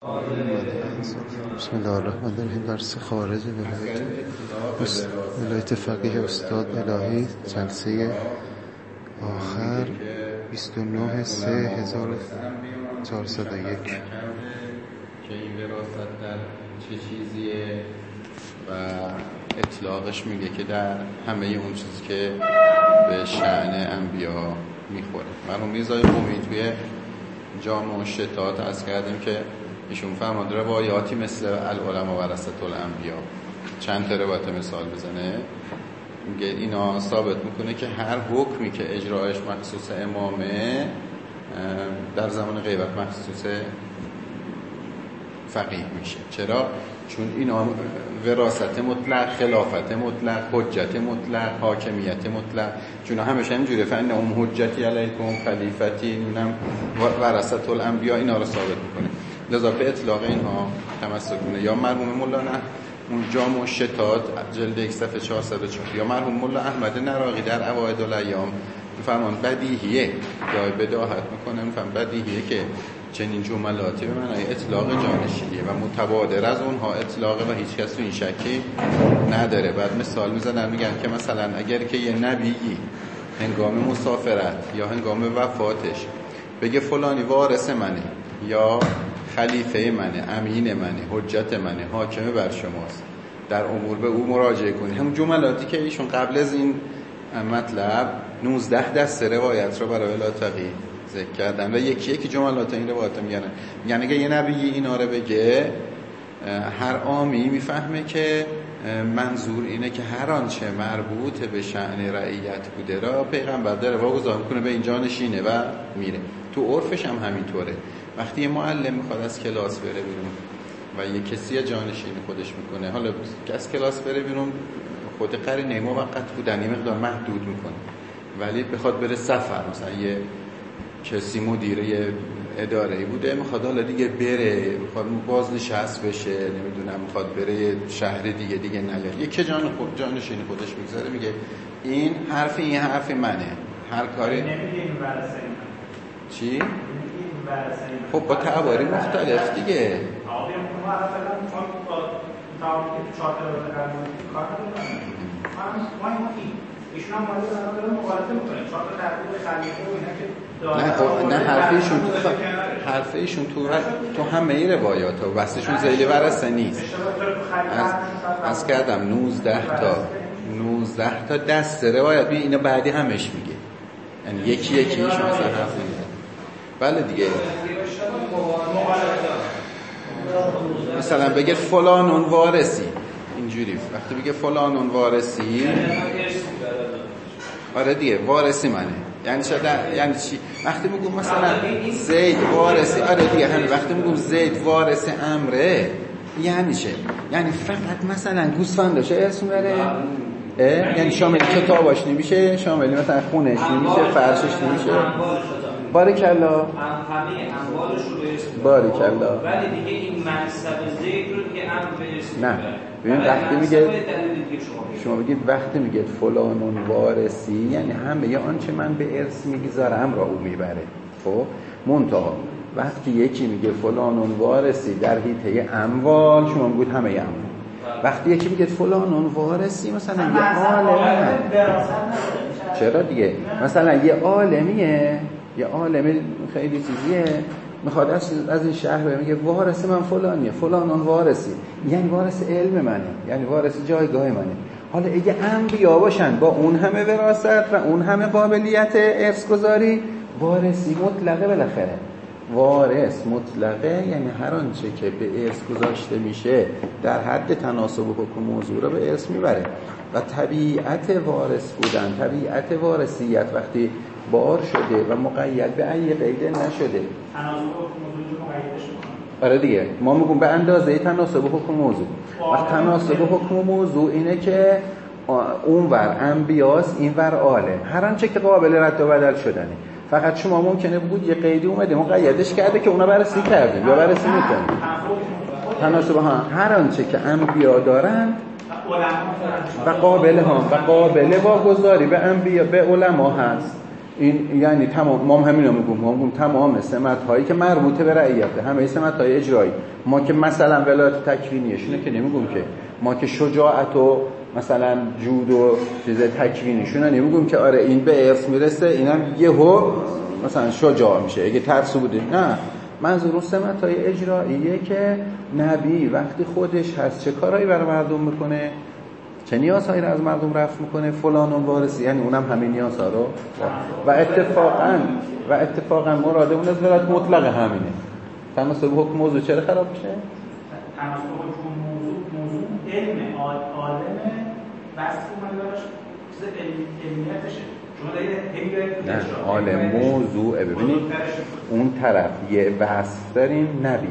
بسم الله الرحمن الرحیم. درس خارج ولایت فقیه استاد الهی، جلسه آخر 29/3/1401 که این وراثت در چه چیزیه و اطلاقش میگه که در همه اون چیزی که به شأن انبیا میخوره. مرحوم میرزای قمی توی جامع و شتات عرض کردیم که ایشون فرمانده روایاتی مثل العلماء ورثة الانبیا، چند تا روایت مثال بزنه، میگه اینا ثابت میکنه که هر حکمی که اجرایش مخصوص امامه در زمان غیبت مخصوص فقیه میشه. چرا؟ چون اینا وراثت مطلق، خلافت مطلق، حجت مطلق، حاکمیت مطلق، چون همیشه همینجوره. فانهم حجتی علیکم خلیفتی، اینم ورثة الانبیا اینا رو ثابت میکنه. لذا به اطلاق اینها تمسک کنه. یا مرحوم مولانا اون جامع و شتات جلد 1 صفحه 404، یا مرحوم مولا احمد نراقی در اوائد الایام میفرمان بدیهیه، یا بداهت میکنه میفهم بدیهیه که چنین جملاتی به معنای اطلاق جانشینیه و متبادر از اونها اطلاقه و هیچ کس تو این شکی نداره. بعد مثال میزنن میگن که مثلا اگر که یه نبیی هنگام مسافرت یا هنگام وفاتش بگه فلانی وارث منه یا خلیفه منه، امین منه، حجت منه، حاکمه بر شماست، در امور به او مراجعه کنید، همون جملاتی که ایشون قبل از این مطلب 19 دسته روایت رو برای ولایت‌فقیه ذکر کردن و یکی جملات این روایت میگن. یعنی اگه یه نبی اینا رو بگه، هر عامی میفهمه که منظور اینه که هر آنچه مربوط به شأن رعیت بوده را پیغمبر داره واگذار میکنه به این جانشینه و میره. تو عرفش هم همینطوره. وقتی یه معلم میخواد از کلاس بره بیرون و یه کسی جانشین خودش میکنه، حالا که از کلاس بره بیرون خود قرینه موقت بودن یه مقدار محدود میکنه، ولی بخواد بره سفر، مثلا یه کسی مدیره اداره‌ای بوده میخواد حالا دیگه بره، میخواد بازنشست بشه، نمیدونم میخواد بره شهر دیگه نیاد، یکی جانشین خودش میگذاره، میگه این حرف منه، هر کاری نمیگیم ورثه چی؟ خب با تعابیری مختلف دیگه. نه حرف ایشون تو همه روایات ها بستشون ذیل ورثه نیست. از کردم 19 تا دست روایت می اینا بعدی همش میگه، یعنی یکی ایشون مثلا حرف نمیده. بله دیگه، مثلا بگه فلانون وارثی، اینجوری وقتی بگه فلانون وارثی، آره دیگه وارثی منه، یعنی یعنی چی؟ وقتی میگم مثلا زید وارثی، آره دیگه همین وقتی میگم زید وارث امره یعنی چه؟ یعنی فقط مثلا گوسفندشه اسم بره، یعنی شامل کتاباش نمیشه، شامل مثلا خونش نمیشه، فرشش نمیشه. باریکالله، همه اموالش رو به اسم باریکالله، ولی دیگه این منصب زید رو دیگه امر به اسم نه. ببین وقتی میگه شما بگید وقتی میگید فلانون وارثی، یعنی همه یا آنچه من به ارث میگذارم را او میبره. خب منتها وقتی یکی میگه فلانون وارثی در حیطه اموال، شما میگید همه اموال. وقتی یکی میگه فلانون وارثی مثلا یه عالمه، چرا دیگه مثلا یه عالمیه، یه عالم خیلی چیزیه، میخواد از این شهر میگه وارث من فلانیه، فلانون وارثی، یعنی وارث علم منه، یعنی وارث جایگاه منه. حالا اگه انبیا باشن با اون همه وراثت و اون همه قابلیت ارث گذاری، وارثی مطلقه، بالاخره وارث مطلقه، یعنی هر آنچه که به ارث گذاشته میشه در حد تناسب حکم موضوع رو به ارث میبره. و طبیعت وارث بودن، طبیعت وارثیت وقتی بار شده و مقید به ای قید نشده، تناسب حکم موضوع مقیدش میکنه. آره دیگه، ما میگیم به اندازه تناسب حکم موضوع. وقت تناسب حکم موضوع اینه که اونور انبیاس، اینور عالم، هر آنچه که قابل رد و بدل شدنه. فقط شما ممکنه بگید یه قیدی اومده مقیدش کرده که اونا بررسی کردیم یا بررسی میکنیم. تناسب هر آنچه که انبیا دارن و قابل واگذاری به انبیا به علما هست، این یعنی تمام ما همین رو میگم تمام سمت‌هایی که مربوطه به رعیته، همه سمت‌های اجرایی. ما که مثلا ولایت تکوینیشونه که نمیگم که ما که شجاعت و مثلا جود و چیز تکوینیشونه نمیگم که آره این به ارث میرسه اینم یهو مثلا شجاع میشه اگه ترس بوده. نه، منظور سمت‌های اجراییه که نبی وقتی خودش هست چه کارایی برای مردم میکنه، چه نیازهایی رو از مردم رفع میکنه، فلان اون وارثی، یعنی اونم همین نیازها رو و اتفاقا مراد اون از ولایت مطلق همینه. تناسب حکم موضوع چرا خراب میشه؟ تناسب حکم موضوع علم عالمه وصف مدارش چیز علمیتشه. نه، عالم موضوعه. ببینید اون طرف یه وصف داریم نبی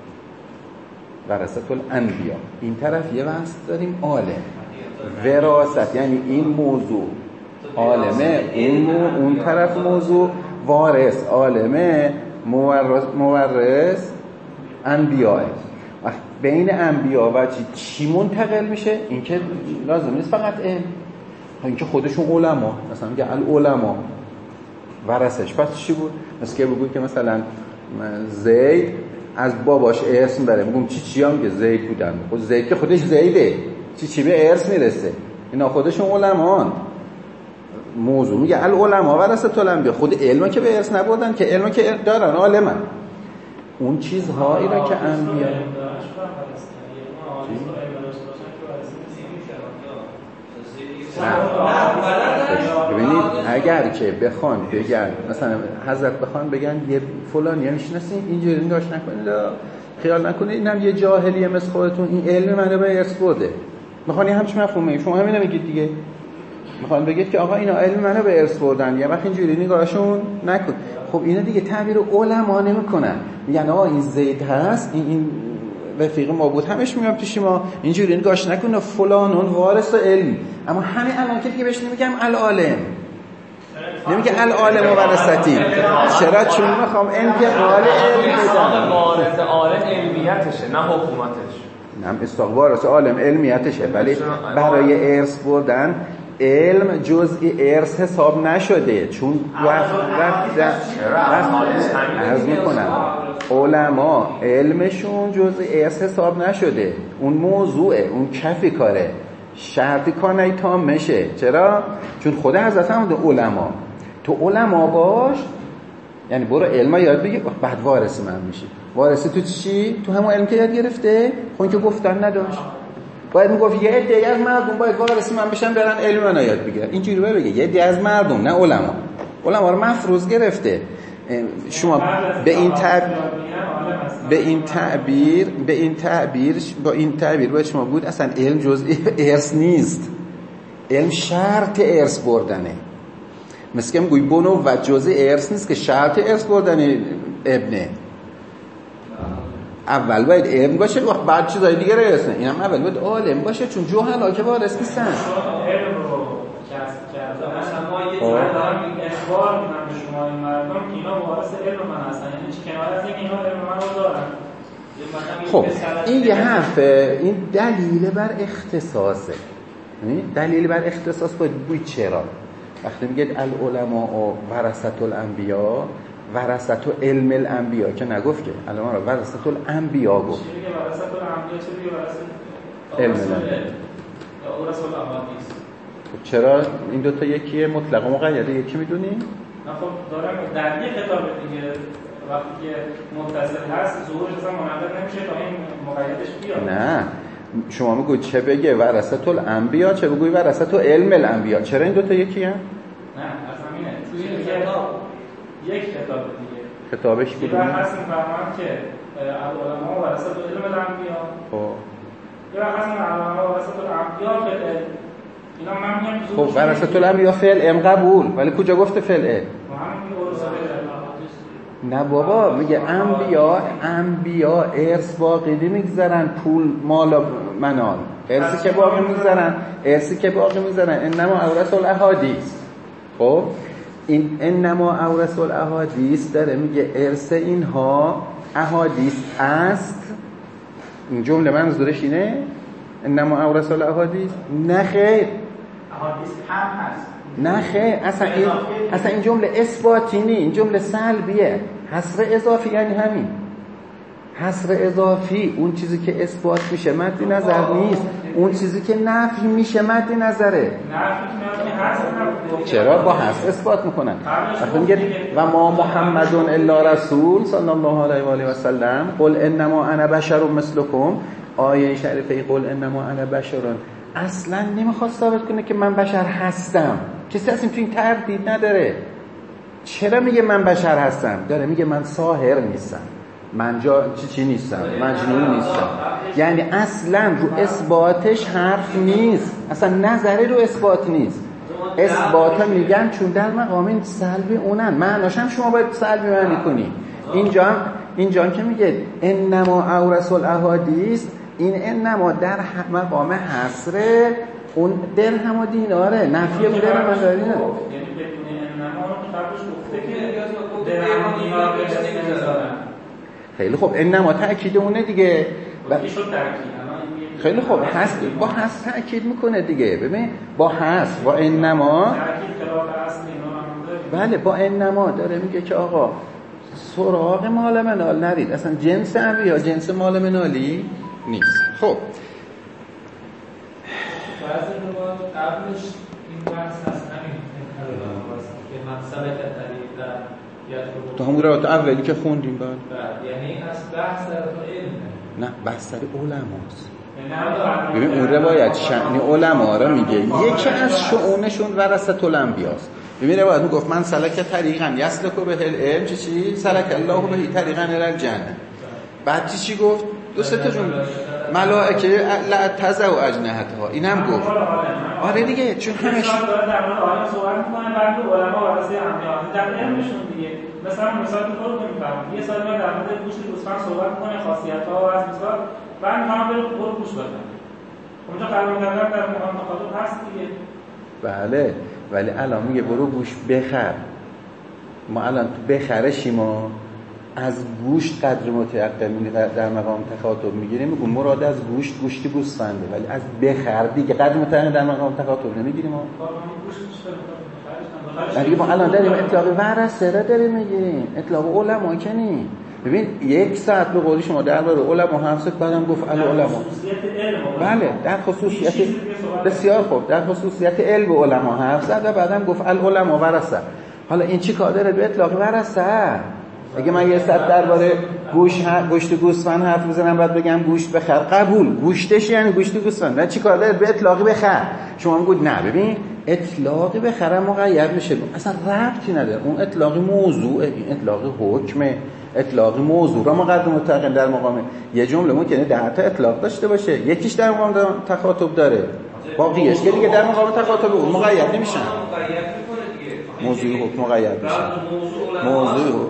ورثة الانبیا، این طرف یه وصف داریم عالم وراثت، یعنی این موضوع عالمه، اون طرف موضوع وارث عالمه، مورث انبیاء. بین انبیا و چی منتقل میشه؟ این که لازم نیست فقط این که خودشون علما، مثلا میگه العلما ورثش. پس چی بود؟ مثل که بگوی که مثلا زید از باباش ارث میبره، میگم چی هم که زید بودن، خود زید که خودش زیده، چی به ارث میرسه؟ اینا خودشون علمان. موضوع میگه العلما ورثة الانبیا، خود علما که به ارث نبردن، که علما که دارن عالمن. اون چیزهایی را که انبیا ببینید اگر که بخوان بگن مثلا حضرت بخوان بگن یه فلانی میشناسین اینجوری نگاش نکنید، خیال نکنید اینم یه جاهلیه مثل خودتون، این علم منو به ارث برده. میخوان یه همچین مفهومه، شما همین نمیگید دیگه، میخوان بگید که آقا اینا علم منو به ارث بردن، یه وقت اینجوری نگاهشون نکن. خب اینا دیگه تعبیر علما نمیکنن، میگن آقا این زید هست، این رفیق ما بود همش میام پیش ما، اینجوری نگاش نکنه فلان اون وارث علم. اما همین الان که دیگه بهش نمیگم العالم، نمیگه العالم و ورثتی. چرا؟ چون میخوام انتقال علم بدم. وارث عالم علمیتشه نه حکومتش. نه استقوارث عالم علمیتشه، ولی برای ارث بردن علم جزئی ارث حساب نشده، چون عرض میکنم علما علمشون جزئی ارث حساب نشده، اون موضوعه، اون کفی کاره، شرطی کار نیتام میشه. چرا؟ چون خود حضرت هم علما، تو علما باش، یعنی برو علما یاد بگیر بعد وارث من میشی. وارثی تو چی؟ تو همون علم که یاد گرفته؟ خب که گفتن نداشت، باید میگفت یه عده از مردم باید وارث من بشن برن علم منو یاد بگیرن. اینجوری باید بگه یه عده از مردم، نه علما رو مفروض گرفته. شما به این تعبیر باید شما بود اصلا علم جزئی ارث نیست، علم شرط ارث بردنه. مثل که میگوی بنو و جزئی ارث نیست که شرط ارث بردن ابنه. اول باید علم باشه و بعد چیزای دیگه رسه. اینم اول باید عالم باشه، چون جوهلا که وارث نیستن. علم رو کسب کرده مثلا ما یه دارم اخبار میدم به شما این مردم که اینا وارث علم من هستن، یعنی چه کنار از اینکه اینا علم من رو دارن. خب این یه حرفه، این دلیل بر اختصاصه. دلیل بر اختصاص باید بگید چرا وقتی میگید العلماء و ورثة الانبیا، ورثة علم الانبیا که نگفت که علما رو ورثة الانبیا گفت. چه میگه ورثة الانبیا، چه میگه ورثة علم الانبیا یا ورثة الاحادیث؟ چرا این دو تا یکیه؟ مطلق و مقیده یکی میدونی؟ نه خب دارم در یک کتاب دیگه وقتی که متصل هست ظهورش اصلا منعقد نمیشه تا این مقیدش بیاد. نه شما میگوی چه بگه ورثة الانبیا، چه بگوی ورثة علم الانبیا. چرا این دو تا یکیه؟ نه اصلا اینه توی یک کتاب دیگه کتابش بود. یه وقت هست میفهمم که العلماء ورثة علم الانبیا، خب یه وقت هست العلماء ورثة الانبیا فی العلم. اینا من میگم خب ورثة الانبیا فی العلم قبول، ولی کجا گفته فی العلم؟ نه بابا، میگه انبیا ارث باقی نمیگذارن، پول مال منال، ارثی که باقی میذارن انما اورث الاحادیث. خب این انما اورث الاحادیث داره میگه ارث اینها احادیث است. این جمله منظورش اینه انما اورث الاحادیث؟ نه خیر، احادیث هم هست، نه خیر، اصلا این جمله اثباتی نی، این جمله سلبیه. حصر اضافی یعنی همین. حصر اضافی اون چیزی که اثبات میشه مد نظر نیست، اون چیزی که نفی میشه مد نظره. چرا با حصر اثبات میکنن؟ وقتی میگه و ما محمدون الا رسول صلی الله علیه و آله و سلم قل انما انا بشر مثلکم، آیه شریفه قل انما انا بشرون اصلا نمیخواد ثابت کنه که من بشر هستم. کسی اصلا تو این تردید نداره. چرا میگه من بشر هستم؟ داره میگه من ساحر نیستم، من چی نیستم، مجنون نیستم. یعنی اصلا رو اثباتش حرف نیست، اصلا نظری رو اثبات نیست. اثبات میگن چون در مقام سلبی اونن، معناش هم شما باید سلبی معنی کنی. اینجا که میگه انما اورث الاحادیث، این انما در مقام حصر اون درهم و دیناره، نفی اون درهم و دیناره. یعنی بدون انما اون قبلش گفته که درهم و دینار به دست نمیذارن. خیلی خوب، انما تأکید اونه دیگه. خیلی خوب، هست با هست تأکید میکنه دیگه. ببین با هست با انما بله با انما داره میگه که آقا سراغ مال منال نرید، اصلا جنس انبیا جنس مال منالی نیست. خب بعضی روایات قبلش این بحث هست، همین که مقصد طریق در تو همون روایت اولی که خوندیم بعد یعنی از بحث در علم، نه بحث در علماست. ببین اون روایت شأن علما را میگه، یکی از شؤونشون ورثه الانبیاست. ببین روایت میگفت من سلک طریقا یسلک به العلم چی سلک الله به طریقا الی الجنه. بعد چی گفت؟ دو سه تا جمله ملائکه لا تزو اجنحتها، اینم گفت. آره دیگه، چون همش داره در مورد عالم صحبت می‌کنه، بعد علما ورثه انبیاء در علمشون دیگه. مثلا طور می‌فهمم یه سال در مورد گوشت گوسفند صحبت می‌کنه، خاصیت‌ها و از مثال بعد می‌خوام برو گوش بدم. اونجا قرار دادن در مقام مخاطب هست دیگه. بله، ولی الان میگه برو گوشت بخر. ما الان تو بخرشیم ما از گوشت قدر متعقل در مقام تخاطب میگیریم، میگم مراد از گوشت گوسفنده، ولی از بخر دیگه قدر متعقل در مقام تخاطب نمیگیریم ما. ولی ما الان داریم اطلاق ورثه را داریم میگیریم، اطلاق علما که نی. ببین یک ساعت به قول شما درباره علما حرف زد، بعدم گفت العلما. بله در خصوصیت بسیار خوب، در خصوصیت علم علما حرف زد و بعدم گفت العلما ورثه. حالا این چی کار داره به اطلاق ورثه؟ اگه من یه ساعت درباره گوشت گوسفند حرف بزنم بعد بگم گوشت بخر، قبول، گوشتش یعنی گوشت گوسفند، ولی چی کار داره به اطلاقی بخر؟ شما میگید نه ببین اطلاقی بخرم مقید میشه، اصلا ربطی نداره، اون اطلاقی موضوع، این اطلاقی حکمه، اطلاقی موضوع را مقدم متقن در مقام یه جمله ممکنه 10 تا اطلاق داشته باشه، یکیش در مقام تخاطب داره، باقیش که دیگه در مقام تخاطب اون مقید نمیشن. موضوع حکم مقید میشه، موضوع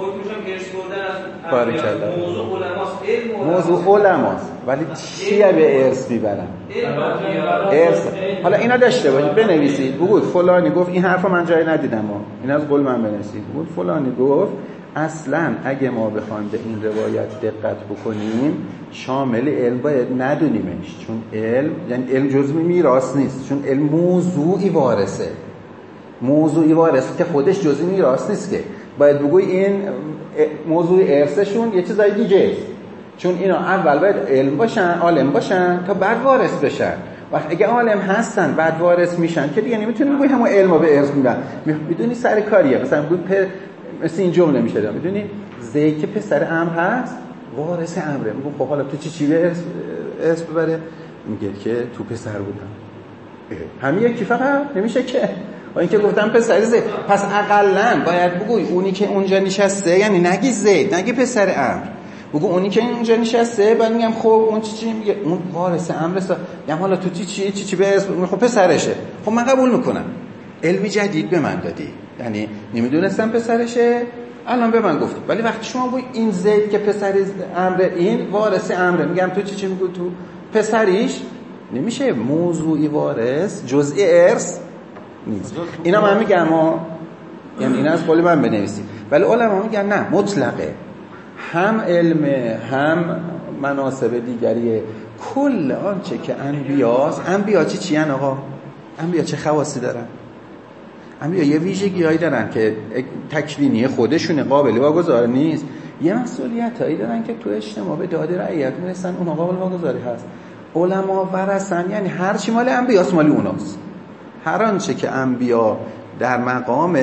کاری کرده موضوع علماست، ولی چیه به ارث میبرن؟ ارث. حالا اینا داشته باشید، بنویسید، بگید فلانی گفت، این حرفو من جایی ندیدم، این از قول من بنویسید، بگید فلانی گفت اصلا اگه ما بخوایم به این روایت دقت بکنیم شامل علم باید ندونیمش، چون علم یعنی علم جزء میراث نیست، چون علم موضوعی وارثه، موضوعی وارثه که خودش جزء میراث نیست، که باید بگوی این موضوع ارثشون یه چیزای دیگه، چون اینا اول باید علم باشن، عالم باشن تا بعد وارث بشن. وقتی اگه عالم هستن بعد وارث میشن که دیگه نمیتونی بگوی همون علمو به ارث میدن، میدونی سر کاریه. مثلا مثل این جمله میشه داد، میدونی زید که پسر امر هست وارث امره، میگم خب حالا تو چی به ارث ببره؟ میگه که تو پسر بودم. همین یکی فقط نمیشه که، با اینکه گفتم پسر زید، پس اقلن باید بگوی اونی که اونجا نشسته، یعنی نگی زید، نگی پسر امر، بگو اونی که اونجا نشسته، بعد میگم خب اون چی میگه، اون وارث امر است، میگم حالا تو چی به اسم، خب پسرشه، خب من قبول میکنم، علمی جدید به من دادی، یعنی نمیدونستم پسرشه، الان به من گفتی، ولی وقتی شما بگی این زید که پسر امر، این وارث امر، میگم تو چی میگو تو پسریش، نمیشه موضوعی وارث جزئی ارث نیست. اینا من میگم یعنی اینا از قول من بنویسید، ولی علما میگن نه مطلقه، هم علم هم مناسب دیگریه، کل آنچه که انبیاست. انبیا چی ان آقا؟ انبیا چه خواصی دارن؟ انبیا یه ویژگی‌هایی دارن که تکوینی خودشونه، قابل واگذار نیست. یه مسئولیتایی دارن که تو اجتماع به داد رعیت میرسن، اونها قابل واگذاری هست. علما ورثن، یعنی هر چی مال انبیاست مال اوناست. هر آنچه که انبیا در مقام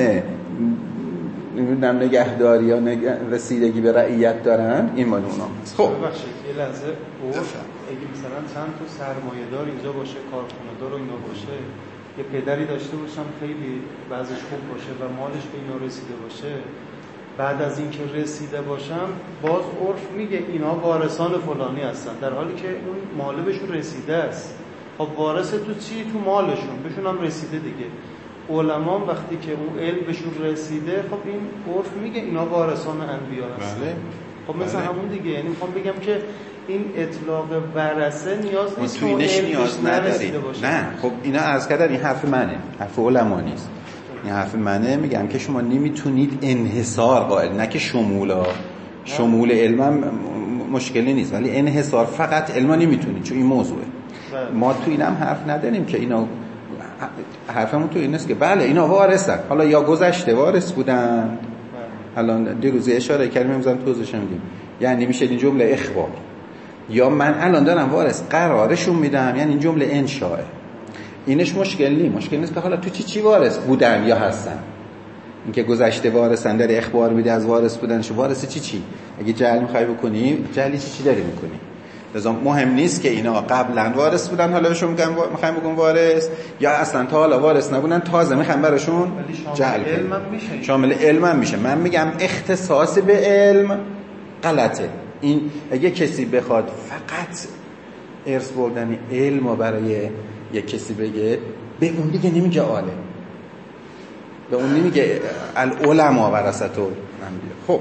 نگهداری یا رسیدگی به رعیت دارن، این مال اونا هست. خب ببخشید یه لحظه اگه مثلا چند تا سرمایه‌دار اینجا باشه، کارخونه‌دار اینجا باشه، یه پدری داشته باشم خیلی وضعش خوب باشه و مالش به اینا رسیده باشه، بعد از اینکه رسیده باشم باز عرف میگه اینا وارثان فلانی هستن، در حالی که اون مال بهشون رسیده است. خب وارث تو چی؟ تو مالشون، بهشون هم رسیده دیگه. علما وقتی که اون علم بهشون رسیده، خب این عرف میگه اینا وارثان انبیا هستن. بله. خب مثلا همون دیگه، یعنی میخوام بگم که این اطلاق ورثه نیاز نیست تو اینش نیاز نداری. نه خب اینا عرض کردن این حرف منه، حرف علما نیست. این حرف منه، میگم که شما نمیتونید انحصار قائل، نه که شمول علم مشکلی نیست، ولی انحصار فقط علم نمیتونید، چون این موضوعه. ما تو اینم حرف نداریم که اینا، حرفمون تو این نیست که بله اینا وارثن، حالا یا گذشته وارث بودن، الان دیروز اشاره کردیم میذارم توضیحش میدیم، یعنی میشه این جمله اخبار، یا من الان دارم وارث قرارشون میدم، یعنی این جمله انشاء. اینش مشکل نیست که حالا تو چی وارث بودن یا هستن. اینکه گذشته وارثن داری اخبار میده از وارث بودنش، وارث چی اگه جهل میخوای بکنی، جهلی چی داری میکنی. لذا مهم نیست که اینا قبلا وارث بودن حالا بهشون میخوایم بگم وارث، یا اصلا تا حالا وارث نبودن تازه میخوایم براشون جهل کنیم. شامل علم میشه. من میگم اختصاص به علم غلطه. این اگه کسی بخواد فقط ارث بردن علم و برای یک کسی بگه، به اون دیگه نمیگه عالم، به اون نمیگه العلماء ورثة الانبیاء. خب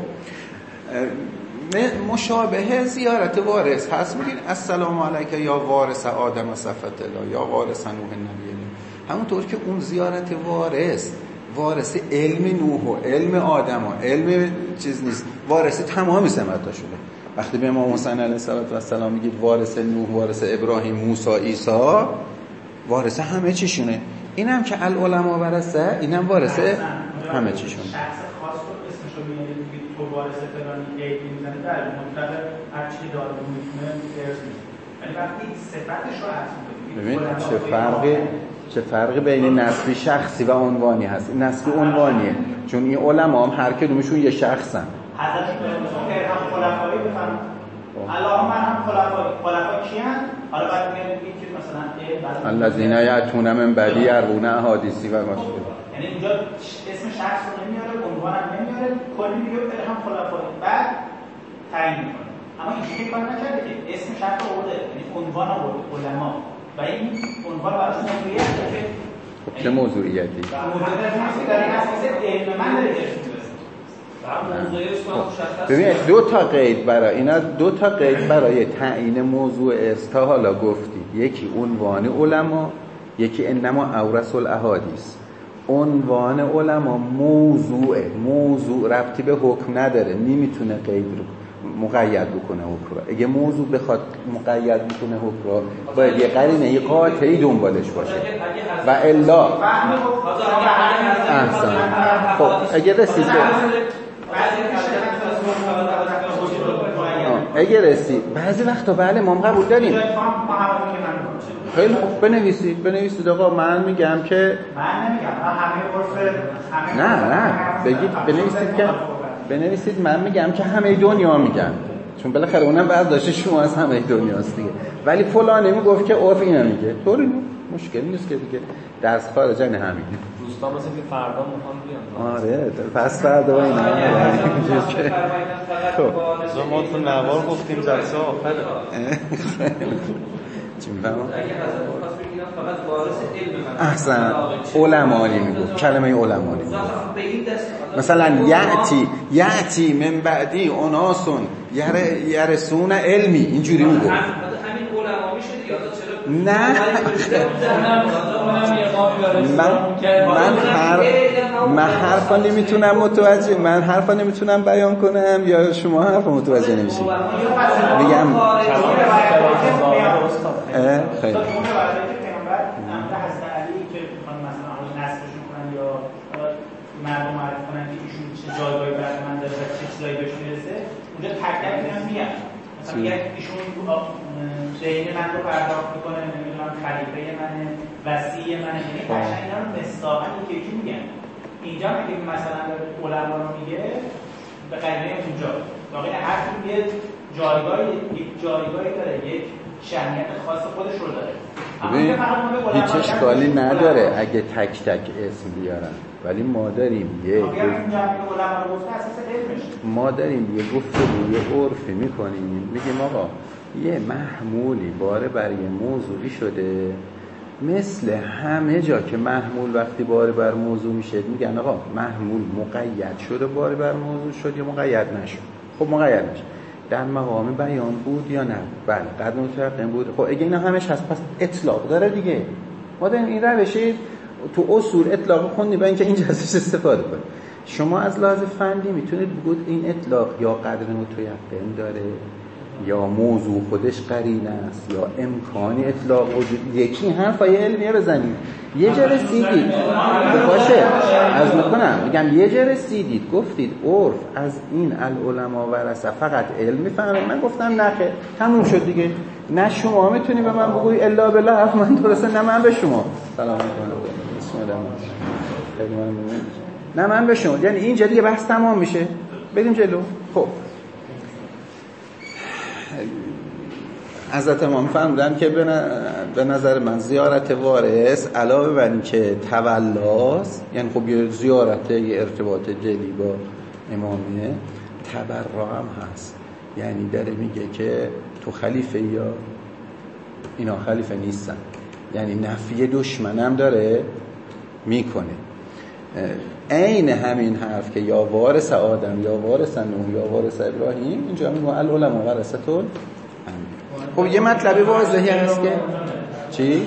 مشابه زیارت وارث هست، میگین السلام علیک یا وارث آدم و صفت الله یا وارث نوح النبی. همونطور که اون زیارت وارث علم نوح و علم آدم و علم چیز نیست، وارث تمامی سمتاشونه. وقتی به امام حسین علیه السلام میگید وارث نوح، وارث ابراهیم، موسی، عیسی، وارث همه چیشونه. اینم که العلماء ورثه، اینم وارث همه چیشونه. شخص خاص رو اسمشو میارید میگید تو وارث فلانی قیدی میزنید، در مطلق هر چی داره میتونه ارث میشه. ولی وقتی صفتش رو عطف ببین چه فرقی بین نسبی شخصی و عنوانی هست. این نسبی عنوانیه، چون این علما هم هر کدومشون یه شخصن. حضرت پیامبر هم خلفایی بفرمایید. اللهم هم خلفا کیان؟ حالا بعد میگید که مثلا الذین یأتون من بعدی یروون احادیثی و مشابه. یعنی اونجا اسم شخص رو نمیاره، عنوان هم نمیاره، کلی میگه هم خلفایی، بعد تعیین میکنه. اما اینجوری کار نکرده که اسم شخص رو آورده، یعنی عنوان آورده علما، و این عنوان براش موضوعیت داره. چه موضوعیتی؟ موضوعیتی داره اساس علم من داره ببین دو تا قید برای تعیین موضوع ارث تا حالا گفتی. یکی عنوان علما، یکی انما اورث الاحادیث. عنوان علما موضوع ربطی به حکم نداره، نمیتونه قید رو مقید بکنه حکم را. اگه موضوع بخواد مقید بکنه حکم را، باید یه قرینه قاطعی دنبالش باشه و الا احسن. خب اگه رسید بعضی وقتا بله ما قبول داریم. خیلی خوب بنویسید آقا من میگم که نه بنویسید من میگم که همه دنیا میگن، چون بالاخره اونم برداشت شما از همه دنیاست دیگه. ولی فلان نمیگفت که عرف اینا میگه، طوری مشکلی نیست که دیگه درس خارجن همین. دوستان مثلا که فردا میخوام بیان. آره پس فردا و اینا. خب ما تو نوار گفتیم جلسه آخره. احسن علمانی میگفت، کلمه علمانی مثلا یعتی من بعدی اناسون یرسون علمی، اینجوری میگفت. همین علما میشه دیگه. نه من حرفا نمیتونم متوجه، من حرفا نمیتونم بیان کنم یا شما حرفا متوجه نمیشید. میگم خیلی مردم معرفی کنن که ایشون چه جایگاهی برای من داره و چه چیزایی بهش میرسه، اونجا تک تک میگن مثلا میگن ایشون دین من رو پرداخت میکنه، نمیدونم خلیفه منه، وصی منه، یعنی قشنگ اینا رو مصداقاً یکی میگن. اینجا اگه مثلا علما رو میگه به قضیه اونجا واقعا هر کی یه جایگاهی داره، یک شأنیت خاص خودش رو داره. هیچ اشکالی نداره اگه تک تک اسم بیارن، ولی ما داریم یه گفتگوی عرفی میکنیم، میگیم آقا یه محمولی باره بر یه موضوعی شده، مثل همه جا که محمول وقتی باره بر موضوع میشه میگن آقا محمول مقید شده باره بر موضوع شد یا مقید نشد. خب مقید نشد، در مقام بیان بود یا نه؟ بله قد مترقم بود. خب اگه اینا همش هست پس اطلاق داره دیگه. ما داریم این روشی تو اصول اطلاق خوندیم برای اینکه اینجا ازش استفاده کنیم. شما از لحاظ فنی میتونید بگید این اطلاق یا قدر مترقم داره یا موضوع خودش قرین است یا امکانی اطلاق وجود. یکی حرفای علمیه بزنید. یه جا رسیدید باشه از میکنم میگم یه جا رسیدید گفتید عرف از این العلماء ورثه فقط علم میفهمه، من گفتم نه تموم شد دیگه. نه شما میتونی به من بگوی الا بالله حرف من درسته، نه من به شما. سلام علیکم. بسم الله. خیلی ممنون. نه من به شما. یعنی اینجا دیگه بحث تمام میشه. بریم جلو. خب حضرت امام فرمودن که به نظر من زیارت وارث علاوه بر این که تولاست، یعنی خب یه زیارت یه ارتباط جدی با امامیه، تبرع هم هست. یعنی داره میگه که تو خلیفه یا اینا خلیفه نیستن، یعنی نفی دشمنم داره میکنه. عین همین حرف که یا وارث آدم یا وارث نوح یا وارث ابراهیم، اینجا میگه العلماء ورثة. خب یه مطلبی واضحی هست که چی؟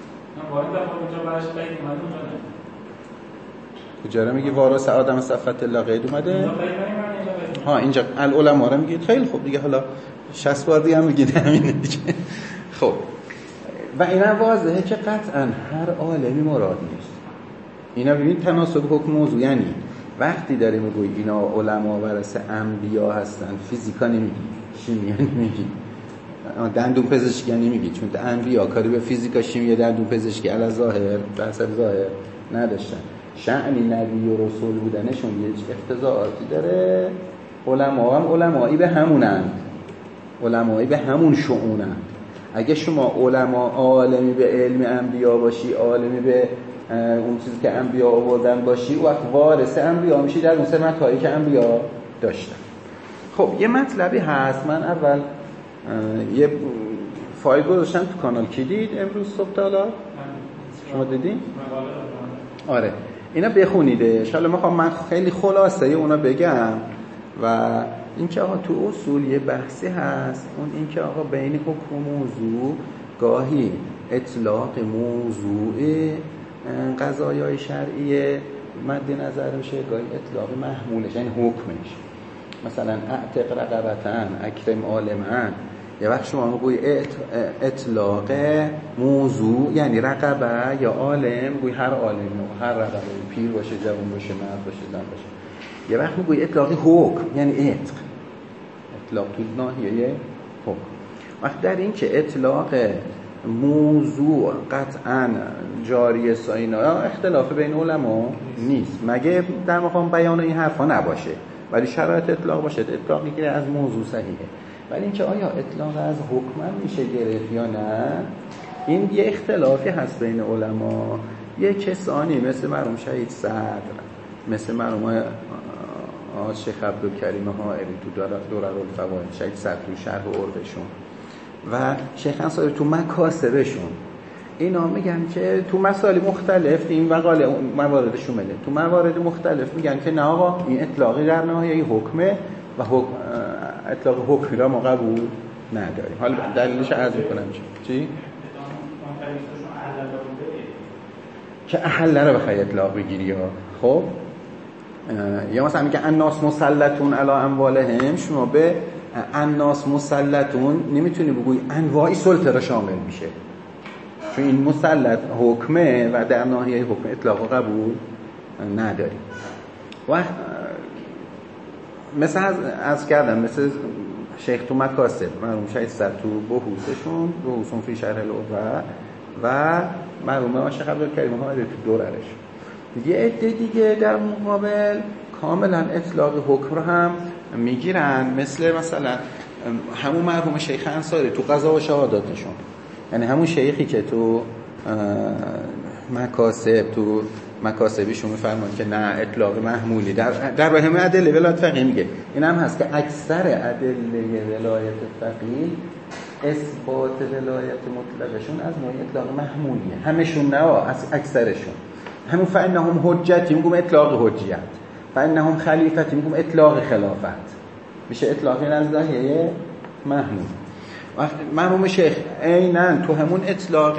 کجا رو میگی وارث آدم صفت الله قید اومده؟ ها اینجا العلماء رو میگید. خیلی خوب دیگه، حالا 60 بار دیگه هم میگید همینه دیگه. خب و اینا واضحه که قطعا هر عالمی مراد نیست. اینا ببین تناسب حکم موضوع، یعنی وقتی داری میگوی اینا علما ورثه انبیا هستن، فیزیکا نمیگی، شیمیا نمیگی، دندون پزشکی نمیگی، چون انبیا کاری به فیزیکا شیمی دندون پزشکی علی ظاهر بحث ظاهر نداشتن. شأن نبی و رسول بودنشون یه اقتضاعاتی داره. علما هم علمایی به همونند، علمایی به همون شؤونند. اگه شما علما عالمی به علم انبیا باشی، عالمی به اون چیزی که انبیا آوردن باشی، وقت وارث انبیا میشی در اون سمت‌هایی که انبیا داشتن. خب یه مطلبی هست، من اول یه فایل گذاشتم تو کانال، کی دید امروز صبح تا شما دیدین؟ آره اینا بخونیدش. حالا میخوام من خیلی خلاصه اونا بگم و اینکه آقا تو اصول یه بحثی هست، اون اینکه آقا بین حکم موضوع گاهی اطلاق موضوع قضایای شرعیه مد نظر میشه، گاهی اطلاق محمولش یعنی حکمش. مثلا اعتق رقبتن اکرم عالمن، یه وقت شما میگوی اطلاق موضوع یعنی رقبه یا عالم، میگوی هر عالم هر رقبه، پیر باشه جوان باشه مرد باشه زن باشه. یه وقت میگوی اطلاق حکم یعنی عتق، اطلاق تو ناحیه حکم. وقت در این که اطلاق موضوع قطعا جاری ساینا اختلاف بین علما نیست، مگه در مقام بیان این حرفا نباشه، ولی شرایط اطلاق باشه. اطلاقی که از موضوع صحیحه، ولی اینکه آیا اطلاق از حکم میشه گرفت یا نه، این یه اختلافی هست بین علما. یه کسانی مثل مرحوم شهید صدر، مثل مرحوم شیخ عبدالکریم حائری تو دررالفوائد، شهید صدر تو شرح عرفشون و شیخ انصاری تو مکاسبشون، اینا میگن که تو مسائل مختلف این مقاله موارد شامله، تو موارد مختلف میگن که نه آقا این اطلاقی در نهایه حکمه و اطلاق حکمی را ما قبول نداریم. حالا دلیلش عرض میکنم چی؟ که احل رو بخوای اطلاق بگیری ها. خب یا مثلا میگه الناس مسلطون علی اموالهم، شما به الناس مسلطون نمیتونی بگوی انواعی سلطه را شامل میشه، چون این مسلط حکمه و در ناحیه حکم اطلاق قبول نداریم. و مثل از کردم مثل شیخ تو مکاسب مرحوم شیخ صد تو بحوثون فی شرح العقبه و مرحوم شیخ عبدالکریم محمدی تو دوررش. یه عده دیگه در مقابل کاملا اطلاق حکم رو هم میگیرن، مثلا همون مرحوم شیخ انصاری تو قضا و شهاداتشون، یعنی همون شیخی که تو مکاسبیشون میفرمان که نه اطلاق محمولی در همه ادله ولایت فقیه میگه. این هم هست که اکثر ادله ولایت فقیه اثبات ولایت مطلقشون از نوع اطلاق محمولیه، همشون نه اکثرشون. همون فانهم حجتی میگم اطلاق حجیت، فانهم خلیفتی میگم اطلاق خلافت، میشه اطلاق نزدیه محمول. مرحوم شیخ عیناً تو همون اطلاق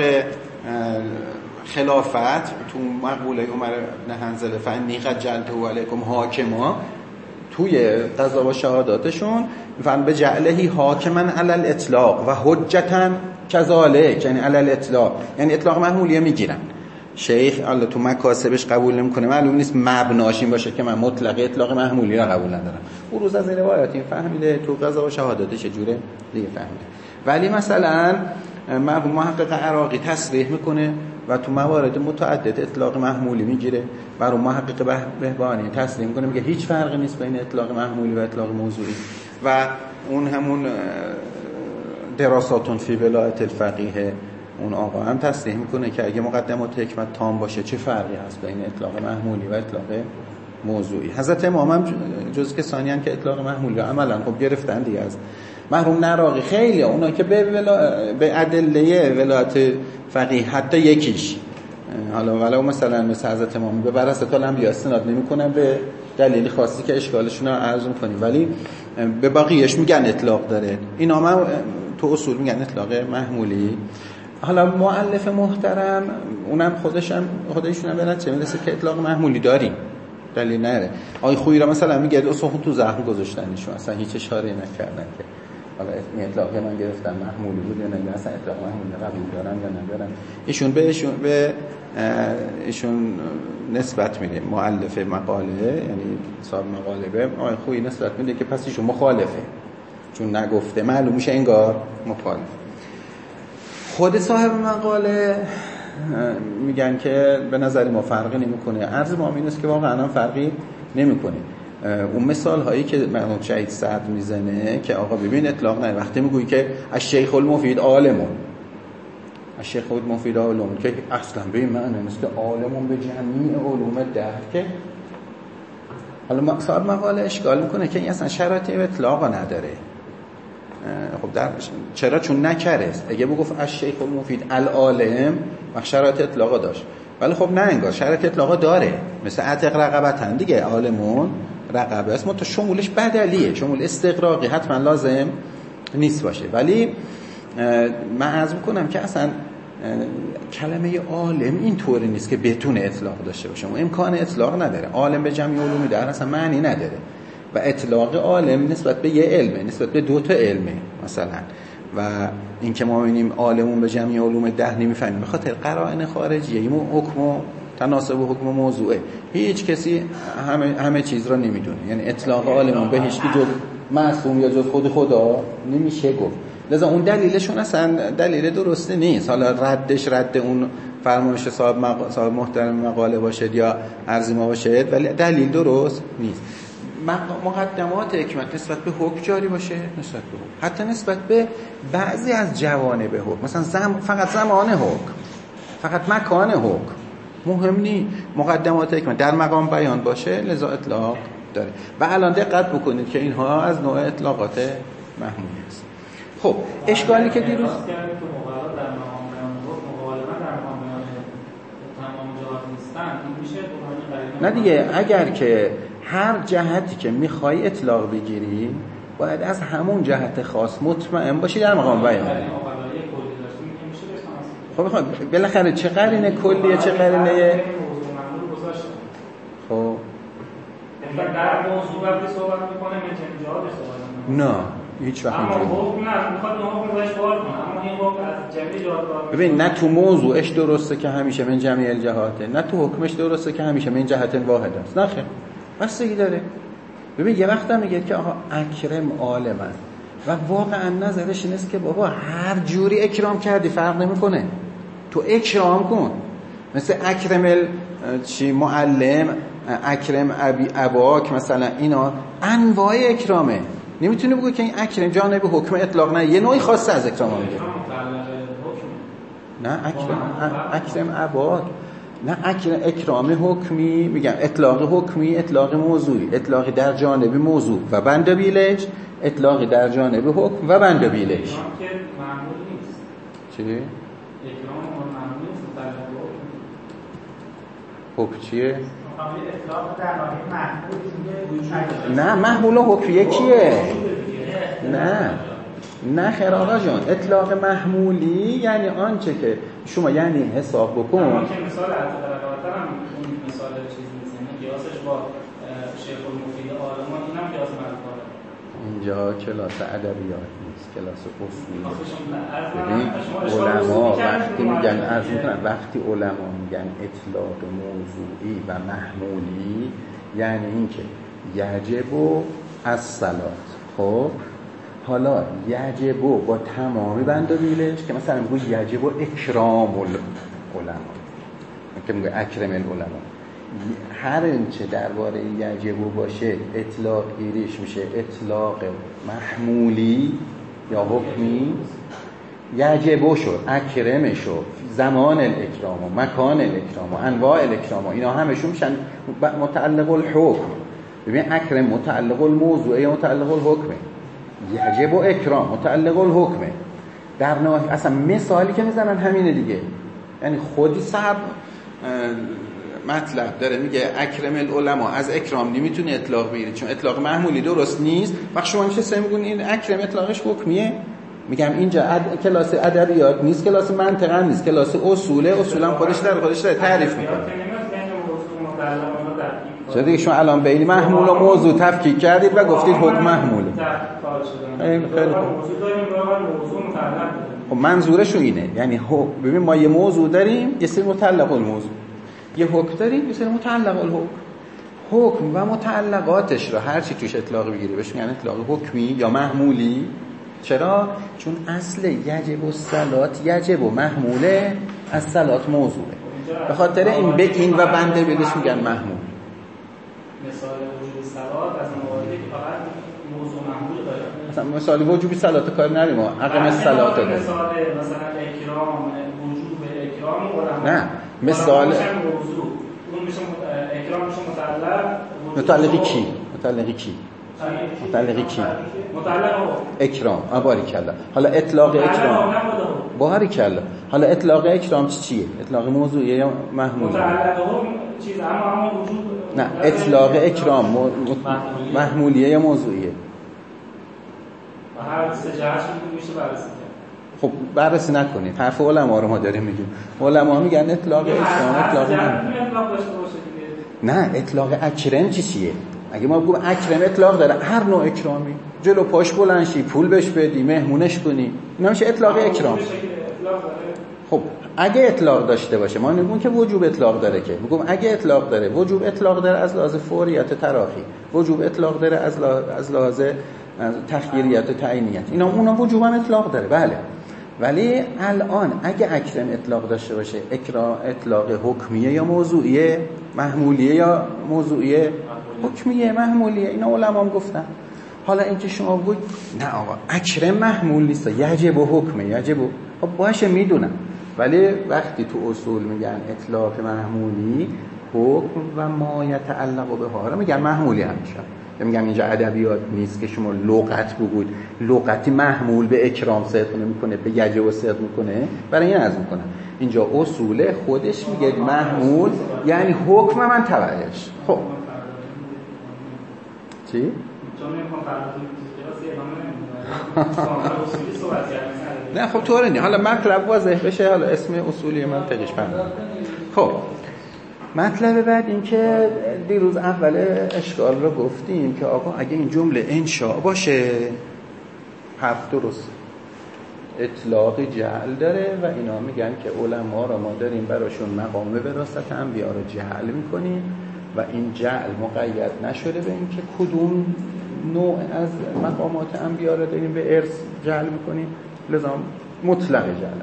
خلافت تو مقوله عمر بن حنظله فانی قد جعلته علیکم حاکما توی قضا و شهاداتشون میفهمن به جعلهی حاکما علی الاطلاق و حجتا کذالک، یعنی علی الاطلاق، یعنی اطلاق محمولیه میگیرن. شیخ الله تو مکاسبش قبول نمیکنه، معلوم نیست مبناش این باشه که من مطلق اطلاق محمولی رو قبول ندارم. اون روز از این روایات این فهمیده، تو قضا و شهاداتش چه جوره دیگه فهمیده. ولی مثلا مرحوم محقق عراقی تصریح میکنه و تو موارد متعدد اطلاق محمولی میگیره. مرحوم محقق بهبانی تصریح میکنه میگه هیچ فرقی نیست بین اطلاق محمولی و اطلاق موضوعی. و اون همون دراساتون فی ولایت الفقیه اون آقا هم تصریح میکنه که اگه مقدمات حکمت تام باشه چه فرقی هست بین اطلاق محمولی و اطلاق موضوعی. حضرت امام هم جز کسانی هستند که اطلاق محمولی عملا خب گرفتن دیگه. از مرحوم نراقی خیلی اونا که به ادله ولایت فقیه حتی یکیش، حالا ولو مثلا حضرت امام به براسط الانبیاء استناد نمیکنن به دلیلی خاصی که اشکالشون رو عرض میکنیم، ولی به باقیش میگن اطلاق داره. اینا هم تو اصول میگن اطلاق محمولی. حالا مؤلف محترم اونم خودشون هم برن چه میرسه که اطلاق محمولی داریم، دلیل نره. آقای خویی را مثلا میگه اصلا تو زخم گذاشتنشون اصلا هیچ اشاره نکردن که حالا این اطلاق من گرفتم محمولی بود یا نه، اصلا اطلاق محمولی قبول دارن یا ندارن. ایشون نسبت میده، مؤلف مقاله یعنی صاحب مقاله به آقای خویی نسبت میده که پس ایشون مخالفه، چون نگفته معلوم میشه انگار مخالف. خود صاحب مقاله میگن که به نظر ما فرقی نمیکنه. عرض ما این است که واقعا فرقی نمیکنه. اون مثال هایی که مرحوم شهید سعد میزنه که آقا ببین اطلاق نه، وقتی میگویی که الشیخ المفید عالمون، الشیخ المفید عالمون که اصلا به این معنی نیست که عالمون به جمعی علوم دهر، که حالا صاحب مقاله اشکال میکنه که این اصلا شرایط اطلاق نداره. خب چرا؟ چون نکره. اگه بگفت الشیخ المفید العالم وقت شرایط اطلاق داشت، ولی خب نه، انگار شرایط اطلاق داره. مثل عتق رقبتن دیگه، عالمون رقبه است، تو شمولش بدلیه، شمول استقراقی حتما لازم نیست باشه. ولی من عرض میکنم که اصلا کلمه عالم این طوری نیست که بتونه اطلاق داشته باشه، امکان اطلاق نداره. عالم به جمعی علوم در اصلا معنی نداره و اطلاق عالم نسبت به یه علمه، نسبت به دو تا علمه مثلا. و این که ما ببینیم عالمون به جمعی علوم ده نمیفهمیم به خاطر قرائن خارجیه. این حکم و تناسب و حکم موضوعه، هیچ کسی همه چیز را نمیدونه. یعنی اطلاق عالمون به هیچ کی جز معصوم یا جز خود خدا نمیشه گفت. لذا اون دلیلشون اصلا دلیل درسته نیست. حالا ردش رد اون فرمایش صاحب محترم مقاله باشد یا عرضی ما باشد، ولی دلیل درست نیست. مقدمات حکمت نسبت به حکم جاری باشه، نسبت به حکم، حتی نسبت به بعضی از جوانب حکم، مثلا فقط زمان حکم، فقط مکان حکم مهم نیست. مقدمات حکمت در مقام بیان باشه، لذا اطلاق داره. و الان دقت بکنید که اینها از نوع اطلاقات محمولی است. خب اشکالی که دیروز نه دیگه، اگر که هر جهتی که میخوای اطلاق بگیری باید از همون جهت خاص مطمئن باشی در مقام بیان. خب بالاخره چه قرینه کلیه چه قرینه؟ خب در موضوع وقتی صحبت میکنه میتونیم جهادش صحبت نه هیچ وقت اما حکم نه میخواد حکم باش بار کنه، اما این حکم از جمعی جهات ببین، نه تو موضوعش درسته که همیشه من جمعی الجهاته، نه تو حکمش درسته که همیشه من جهت واحد است. نه خیر، بستگی داره. ببین یه وقتا میگه که آقا اکرم عالمن و واقعا نظرش این است که بابا هر جوری اکرام کردی فرق نمیکنه، تو اکرام کن. مثل اکرم معلم، اکرم اباک مثلا، اینا انواع اکرامه. نمیتونی بگو که این اکرم جانب حکم اطلاق نه، یه نوعی خاصه از اکرام میگه. نه اکرم اباک، نه اکرام حکمی، میگم اطلاق حکمی، اطلاق موضوعی، اطلاقی در جانب موضوع و بند بیلش، اطلاقی در جانب حکم و بند بیلش. چی؟ حکم چیه؟ نه محمول و حکم یکیه. نه خیر آقا جان، اطلاق محمولی یعنی آنچه که شما یعنی حساب بکن. اما که مثال اعتقاداتر هم اون مثال چیز میزنه قیاسش با شیخ المفید عالمان، اینم قیاس معروفه. اینجا کلاس ادبیات نیست، کلاس اصول. ببین علما وقتی میگن وقتی علما میگن اطلاق موضوعی و محمولی یعنی اینکه یجب الصلات. خب حالا یجب با تمامی بند و بیلش که مثلا میگه یجب اکرام العلماء، که میگه اکرم العلماء، هر انچه درباره یجب باشه اطلاق گیریش میشه اطلاق محمولی یا حکمی. یجب شد، اکرم شد، زمان الاکرام و مکان الاکرام و انواع الاکرام و اینا همشون میشن متعلق الحکم. ببین اکرم متعلق الموضوع یا متعلق الحکمه، یجب و اکرام متعلق الحکمه. در نواحی اصلا مثالی که میزنن همینه دیگه، یعنی خودی صاحب مطلب داره میگه اکرم العلماء، از اکرام نمیتونه اطلاق بگیره چون اطلاق محمولی درست نیست. وقت شما نشسته میگن این اکرم اطلاقش حکمیه، میگم اینجا کلاس ادبیات نیست، کلاس منطق هم نیست، کلاس اصوله، اصولا خودش داره تعریف میکنه. چرا دیگه شما الان بین محمول و موضوع تفکیک کردید و گفتید حکم محموله. خیلی خب منظورشون اینه، یعنی ببین ما یه موضوع داریم، یه سری متعلق الموضوع، یه حکم داریم، یه سری متعلق الحکم. حکم و متعلقاتش رو هر چی توش اطلاق بگیره بهش میگن اطلاق حکمی یا محمولی. چرا؟ چون اصل یجب الصلات یجب و محموله، از صلات موضوعه، به خاطر این به این و بنده بیلش میگن محمول. مثال وجوب صلات از مواردی که فقط موضوع محمول داره. مثلا مثال وجوب صلات کار نداریم، عقم صلات داره. مثال مثلا اکرام، وجوب اکرام و نه مثال موضوع اون میشه اکرام میشه متعلقی کی؟ متعلق اکرام. باریکلا. حالا اطلاق اکرام باریکلا. حالا اطلاق اکرام چیه؟ اطلاق موضوعیه یا محموله؟ متعلق چیز اما وجود. نه اطلاق اکرام محمولیه یا موضوعیه؟ هر سه جهتش میشه بررسی کرد. خب بررسی نکنید، حرف علما رو ما داریم میگیم. علما میگن اطلاق اکرام اطلاق نه اطلاق اکرم چیه؟ اگه ما بگیم اکرم اطلاق داره هر نوع اکرامی، جلو پاش بلند شی، پول بهش بدی، مهمونش کنی، اینا میشه اطلاق اکرام. خب اگه اطلاق داشته باشه، ما نمیگیم که وجوب اطلاق داره، که میگم اگه اطلاق داره، وجوب اطلاق داره از لحاظ فوریت تراخی، وجوب اطلاق داره از لحاظ تخییریت و تعیینیت، اینا اونا وجوبا اطلاق داره. بله، ولی الان اگه اکرم اطلاق داشته باشه، اطلاق حکمیه یا موضوعیه؟ محمولیه یا موضوعیه؟ حکمیه، محمولیه. اینا علما هم گفتن. حالا اینکه شما بگید نه آقا اکرم محمول نیست، یجب و حکمه، یجب و خب باشه میدونم، ولی وقتی تو اصول میگن اطلاق محمولی، حکم و ما یتعلق بها رو میگن محمولی همیشه. میگم اینجا ادبیات نیست که شما لغت بگید، لغتی محمول به اکرام صدق نمیکنه، به یجب صدق میکنه، برای این از میکنم. اینجا اصول خودش میگه محمول یعنی حکم من تبعش. خب چی؟ نه خب طوره نی، حالا مطلب واضح بشه، حالا اسم اصولی منطقیش پنده. خب مطلب بعد این که دیروز اول اشکال رو گفتیم که آقا اگه این جمله انشاء باشه حرف درست، اطلاق جعل داره و اینا میگن که علما رو ما داریم براشون مقام وراثت انبیا رو جعل میکنیم و این جعل مقید نشده به اینکه کدوم نوع از مقامات انبیا رو داریم به ارث جعل میکنیم، لذا مطلق جعل.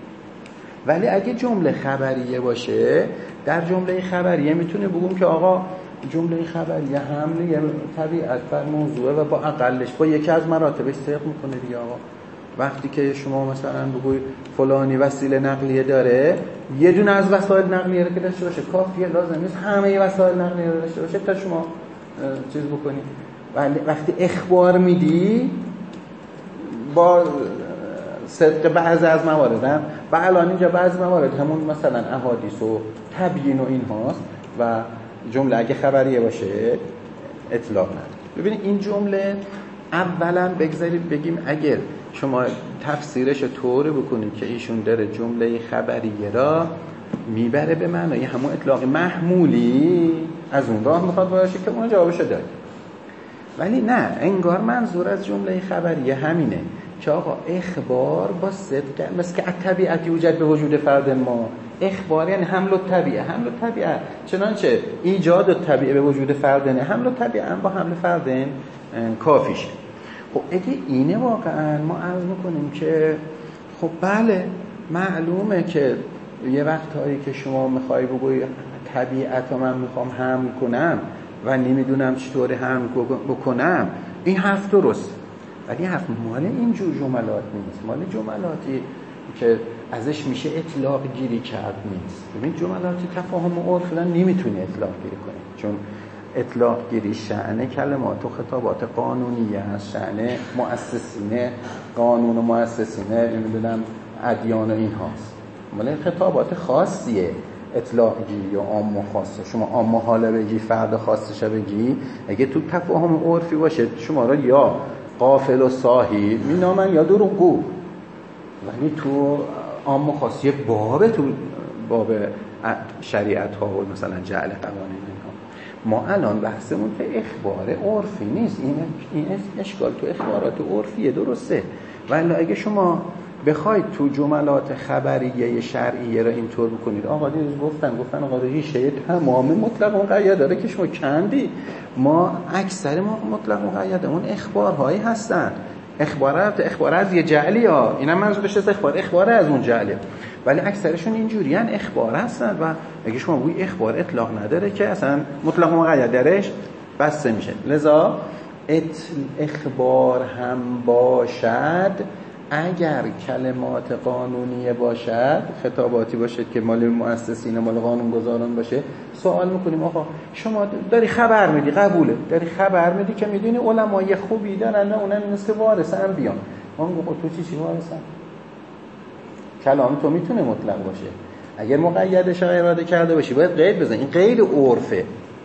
ولی اگه جمله خبریه باشه، در جمله خبریه میتونه بگم که آقا جمله خبریه حمله طبیعت بر موضوع و با اقلش با یکی از مراتبش صدق میکنه دیگه. آقا وقتی که شما مثلا بگوی فلانی وسیله نقلیه داره، یه دونه از وسایل نقلیه رو که داشته باشه کافیه، لازم نیست همه وسایل نقلیه رو داشته باشه تا شما چیز بکنی. ولی وقتی اخبار میدی با صدق بعضی از موارد و الان اینجا بعضی موارد همون مثلا احادیث و تبیین و این هاست و جمله اگه خبریه باشه اطلاق نداره. ببینید این جمله اولا بگذارید بگیم اگر شما تفسیرش طوری بکنید که ایشون داره جمله خبریه را میبره به معنای همون اطلاق محمولی، از اون راه میخواد باشه که اون جوابشو داد. ولی نه، انگار منظور از جمله خبریه همینه که آقا اخبار با صدق، مثل که طبیعت یوجد به وجود فرد ما، اخبار یعنی حمل الطبیعه، حمل الطبیعه چنانچه ایجاد الطبیعه به وجود فردن، حمل الطبیعه با حمل فردن کافیشه. خب اگه اینه واقعا ما عرض میکنیم که خب بله معلومه که یه وقتایی که شما میخوای بگوی طبیعت رو من میخوام حمل کنم و نمیدونم چطوری حمل بکنم، این حرف درست، ولی حرف مال اینجور جملات نیست، مال جملاتی که ازش میشه اطلاق گیری کرد نیست. ببین جملاتی تفاهم عرفی نمیتونه اطلاق گیری کنه، چون اطلاق گیری شأن کلمات و خطابات قانونیه هست، شأن مؤسسینه، قانون و مؤسسینه نمیدونم ادیان و این هاست، مال خطابات خاصیه. اطلاق گیری یا عام و خاصه، شما عام و حاله بگی فرد خاصش بگی، اگه تو تفاهم عرفی باشه شما را یا غافل و ساهی مینامن یا دروغگو، ولی تو عام و خاص یه باب، تو باب شریعت ها و مثلا جعل قوانین اینها. ما الان بحثمون به اخبار عرفی نیست، این اشکال تو اخبارات عرفیه، درسته، ولی اگه شما بخواید تو جملات خبریه شرعیه را اینطور بکنید، آقا دیروز گفتن آقا ریشه تمام مطلق مقید داره که شما کندی، ما اکثر مطلق مقیدمون اخبارهایی هستن، اخبار از یه جعلی ها، اینم منظور بشه اخبار از اون جعلیه، ولی اکثرشون اینجوریان اخبار هستن و اگه شما بگوی اخبار اطلاق نداره که اصلا مطلق مقید درش بسته میشه. لذا اخبار هم باشد اگر کلمات قانونیه باشد، خطاباتی باشد که مال مؤسسین مال قانونگذاران باشه، سوال میکنیم آقا شما داری خبر میدی، قبوله، داری خبر میدی که میدونی علمای خوبی دارن، نه اونن مثل وارث انبیان، ما میگم تو چی وارثن؟ کلام تو میتونه مطلق باشه، اگر مقیدش رو اراده کرده باشی باید قید بزنی. این غیر عرفه،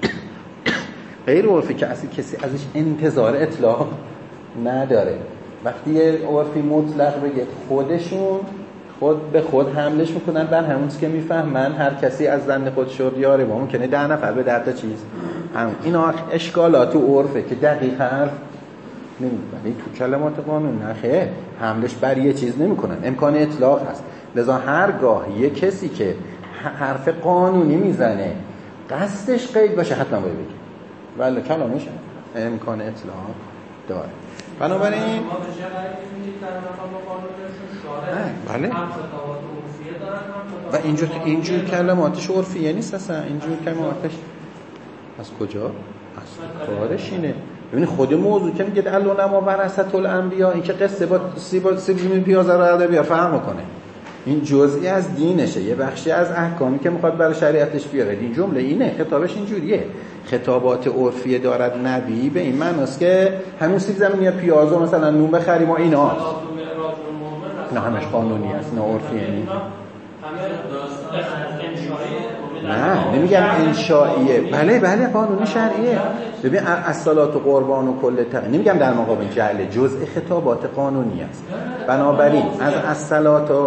غیر عرفه که اصلا کسی ازش انتظار اطلاق نداره. وقتی یه عرفی مطلق بگه خودشون خود به خود حملش میکنن بر همون چیزی که میفهمن، هر کسی از ظن خودش رو بیاره، با ممکنه 10 نفر به 10 تا چیز همون. اینا اشکالات و عرفه که دقیق حرف نمیدونن، ولی تو کلمات قانون نخه حملش بر یه چیز نمیکنن، امکان اطلاق هست. لذا هرگاه یه کسی که حرف قانونی میزنه قصدش قید باشه حتما باید بگه، ولی کلامش امکان اطلاق داره. بنابراین بله و اینجور کلماتش عرفیه نیست اصلا، اینجور کلماتش از کجا؟ از کارش اینه. ببینید خود موضوع که میگه العلماء ورثة الانبیاء، این که قصه با سیب پیازه رو عرده بیا فرق میکنه، این جزئی از دینشه، یه بخشی از احکامی که میخواد برای شریعتش بیاره. این جمله اینه، خطابش اینجوریه. خطابات عرفی دارد نبی به این معناست که همون سیب زمینی پیازو مثلا نون بخریم و اینا نه همش قانونی است، نه عرفیه نیست. نه نمیگم انشائیه، بله قانونی شرعیه. ببین الصلات و قربان و کل نمیگم در مقابل جعل، جزء خطابات قانونی است. بنابراین از الصلات و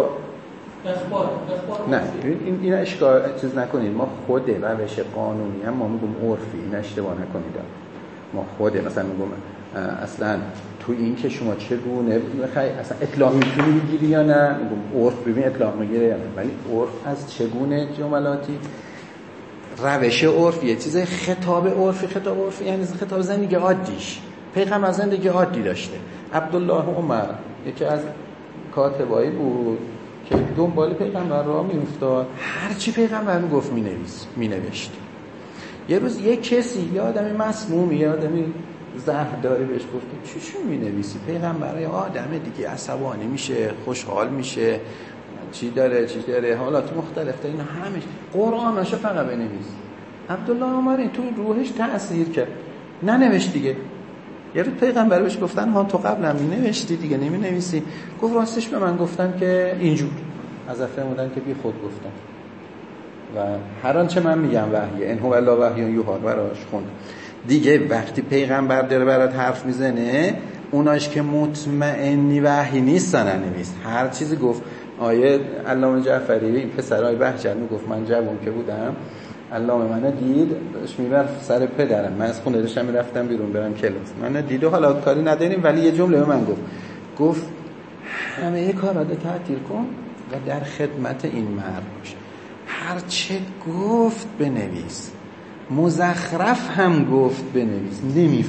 نه این اشکال چیز نکنید، ما خود روش قانونی هم ما میگم عرفی، این اشتباه نکنید. ما خود مثلا میگم اصلا تو این که شما چگونه بخوای اصلا اطلاق میتونی بگیری یا نه، میگم عرف ببین اطلاق میگیره یا نه، ولی عرف از چگونه جملاتی روش عرفی، یه چیز خطاب عرفی یعنی خطاب زندگی عادیش. پیغمبر زندگی عادی داشته. عبدالله عمر یکی از کاتبایی بود که دنبال پیغمبر را میافتاد، هر چی پیغمبر میگفت مینوشت. یه روز یه کسی، یه آدمی مسمومی، یه آدمی زهرداری بهش گفت چیشون مینویسی؟ پیغمبر یه آدم دیگه عصبانی میشه، خوشحال میشه، چی داره حالات مختلف داره، اینا همش قرآناشو فقط بنویس. عبدالله عمر این تو روحش تأثیر کرد، ننوشت دیگه. یه روز پیغمبر بهش گفتن ها تو قبلا مینوشتی دیگه نمینویسی؟ گفت راستش به من گفتن که اینجور، از فرمودن که بی خود گفتن و هر آنچه من میگم وحیه، ان هو الا وحی یوحی، براش خون دیگه. وقتی پیغمبر داره برات حرف میزنه، اوناش که مطمئنی وحی نیستن ننویس. هر چیزی گفت. آیه علامه جعفری این پسرای بهجت میگفت من جوون که بودم، علامه منو دید داشت میبر سر پدرم، من از خونه داشتم میرفتم بیرون برم کلاس، منو دید و حالا کاری نداریم ولی یه جمله به من گفت همه کارا رو تعطیل کن و در خدمت این مرد باش، هر چه گفت بنویس، مزخرف هم گفت بنویس،